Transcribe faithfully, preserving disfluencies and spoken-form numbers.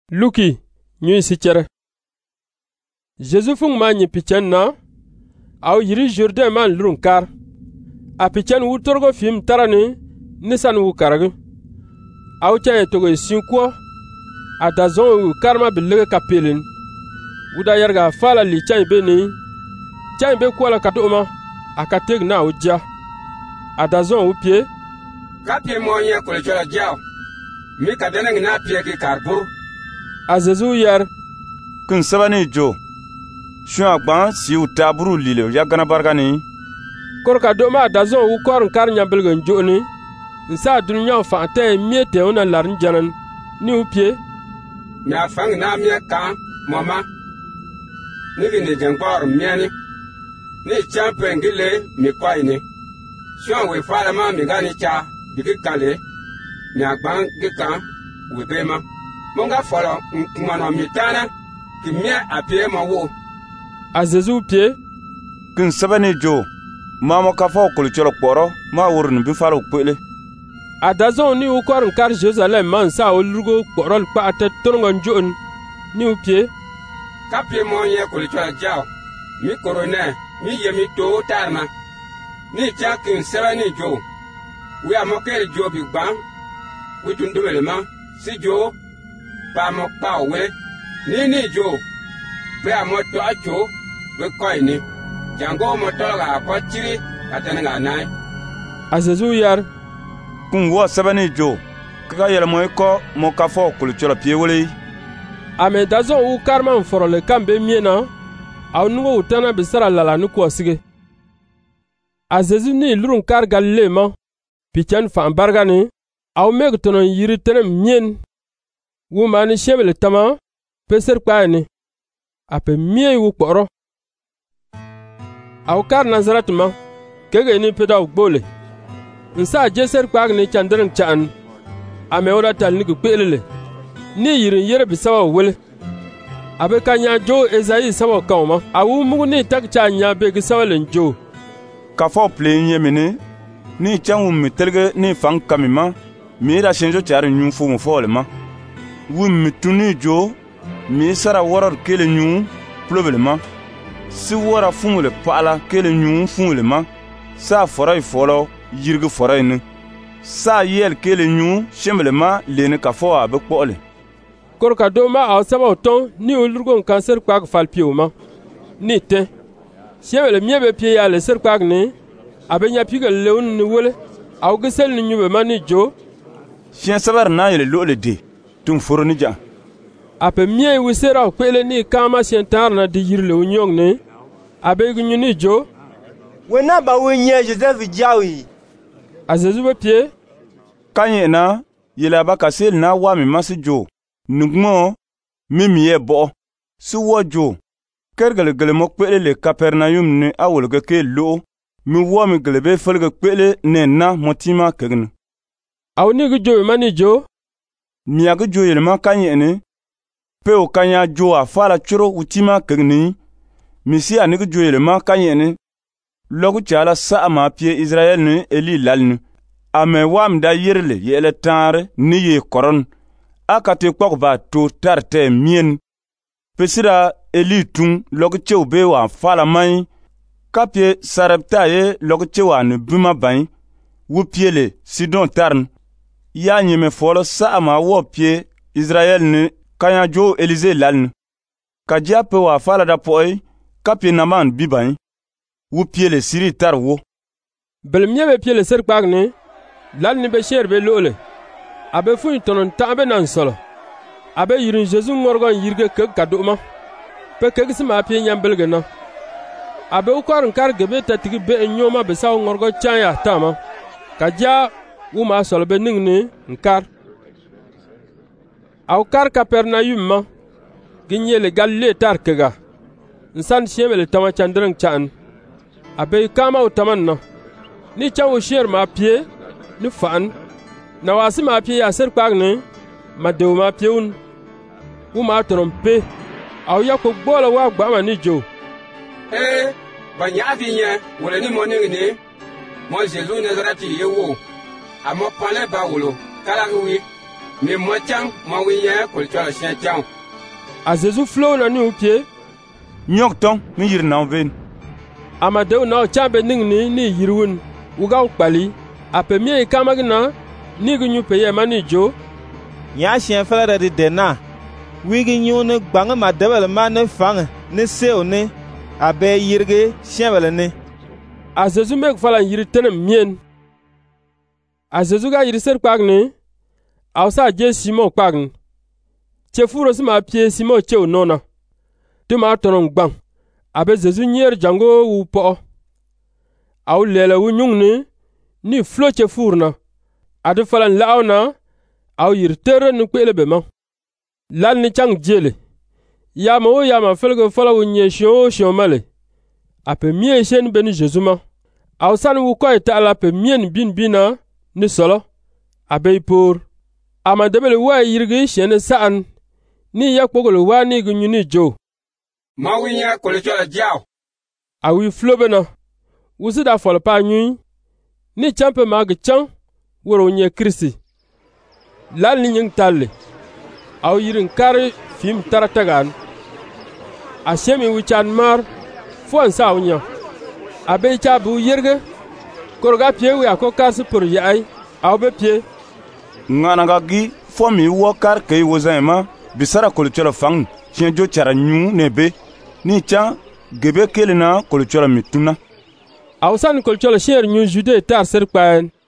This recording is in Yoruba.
Luki nyu sikere Jésus fung ma nyi pichen na au yiri Jourdain man lurun kar a pichen wu torgo fim tarani nisan wu karagi au chen togo sinko a dazon wu karma bilige kapelin wuda yarga fala li chen be ni chen be kwala katoma akateg na uja a dazon wu pie kapie mo ye ko chola jaw mi ka dana na pie ki karbur a Jésus yar kun sabani jo shu agban si utaburu lile ya gana bargani korka doma dazon wu korn kar nyambelgen joni nsa dunya fa te miete ona larn janan ni upie mi afang na mi ka mama ni gine jangbar miani ni champion gile mi kwai ni shu we fara ma mi gani cha bigi kale mi agban gika we bema monga folo ngmano mitana ki mi apie ma wo a Jésus pie kun sabani jo mama ka fa ko cholo poro ma wurun bi falo pele a dazon ni u korn kar Jerusalem man sa o lugo porol pa ate tongon jon ni u pie kapie mo ye ko chola jaw mi korone mi ye mi to tarma ni chakin sabani jo we amokel jo bi gban we tundumele ma si jo pa mo pa we ni ni jo pe amoto acho we koi ni jango moto ga ko chiri katana nai a Jésus yar kun wo sabani jo ka yele mo ko mo ka fo ko cholo pie wole ame dazon u karman forole kambe miena au nugo utana bisara lala nu ko sige a Jésus ni lurun kar Galile ma pichen fa bargani au meg tonon yiri tenem mien wu mani shebele tama peser kwaani ape mie wu kporo au kar Nazaret ma kege ni pedaw gbole nsa jeser kwag ni chandren chan ame oda tal ni gbelele ni yirin yere bisawa wele abe kanya jo Esayi sawa kawma awu mugu ni tak chanya be gisawa len jo ka fo plen yemini ni chanwu mi telge ni fang kamima mi da shenjo char nyu fu mu fole ma wu mi tuni jo mi sara woror kele nyu problema si wora fumule pala kele nyu fumule ma sa foray folo yirgu foray ni sa yel kele nyu shemle ma lene ka fo abe kpole korka doma aw saba ton ni ulurgon cancer kwag falpioma ni te shemle miebe pie ya le ser kwag ni abe nya pigal leun ni wole aw gesel ni nyube mani jo shen sabar na yele lole de tum foro ni ja ape mie wisera kwele ni kama sentar na di yirle unyong ni abe gunyu ni jo wena ba wenye Joseph jawi a Jésus be pie kanye na yela ba kasel na wa mi masi jo nugmo mi miye bo si wo jo kergale gele mo kwele le Capernaum ni awol ga ke lo mi wo mi gele be felga kwele ne na motima kegn aw ni gu jo mani jo mi ag jo yele ma kanye ni pe o kanya jo a fala churo utima kegni mi si ani gu jo yele ma kanye ni logu chala sa ma pie Israel ni eli lalni ame wam da yirle yele tare ni ye koron akate kwok ba to tarte mien pesira eli tung logu chew be wa fala mai kapie sarepta ye logu chewa ni buma bain wu piele sidon tarn ya nyeme folo sa ma wo pie Israel ni kanya jo Elize lalni kajia pe wa fala da poi kapie naman bibain wu piele siri tar wo bel miebe piele ser kwag ni lal ni be sher be lole abe fu tonon tabe nan solo abe yirin Jésus ngorgon yirge keg kaduma pe keg sima pie nyambelge na abe ukor kar gebe tatigi be nyoma be saw ngorgo chanya tama kaja wu ma solo be ningni nkar au kar Capernaum ma ginyele Galile tar kega nsan shemele tama chandreng chan abe kama utamanna ni chawo sher ma pie ni fan na wasi ma pie ya ser kwag ni ma de ma pie un u ma trompe aw ya ko gbola wa gba ma ni jo eh ba nya fi nya wole ni mo ni ni mo Jésus Nazareti yewo amo pale ba wolo kala wi mi mo chang ma wi ya kul chola shen chang. A Jésus flow na ni u pie. Nyok tong mi yir naw ven. Ama deu na chambe ning ni ni yirwun. Uga ukpali. A pe mie kamagna ni gu nyu pe ye mani jo. Ya shen fala de dena. Wigi nyu ne gbang ma debel ma ne fang ne seo ne. Abe yirge shen bele ne. A Jésus mek fala yiri tenem mien. A Jésus ga yiri ser kpagne. Aw sa je Simon kpagne. Che furo si ma pie Simon che o nona. Tu ma tonon gbang. Abe Jésus nyer jango wu po. Aw lele wu nyung ni ni flo che furna. Adu falan laawna aw yiri tere nu kwele be ma. Lan ni chang jele. Ya ma o ya ma felgo fala wu nye shio shio male. Ape mie shen beni Jésus ma. Aw san wu koy ta ala pe mien bin bina ni solo. Abe pour. Ama debele wa yirgi shen saan. Ni yak pogolo wa ni gunyu ni jo. Ma wi ya kul chola jaw. Awi flobena. Wusi da fol pa nyui. Ni champe ma ge chang. Woro nye Kristi. Lan ni nying talle. Aw yirin kare fim taratagan. A shemi wichan mar. Fuan sa unya. Abe cha bu yirge. Korga pie wi ako kasi pur yaay. Aw be pie. Ngana ga gi fo mi wo kar kay wo zema bisara kul chola fang chen jo chara nyu nebe ni cha gebe kelina kul chola mituna. Aw san kul chola sher nyu jude tar ser kwan.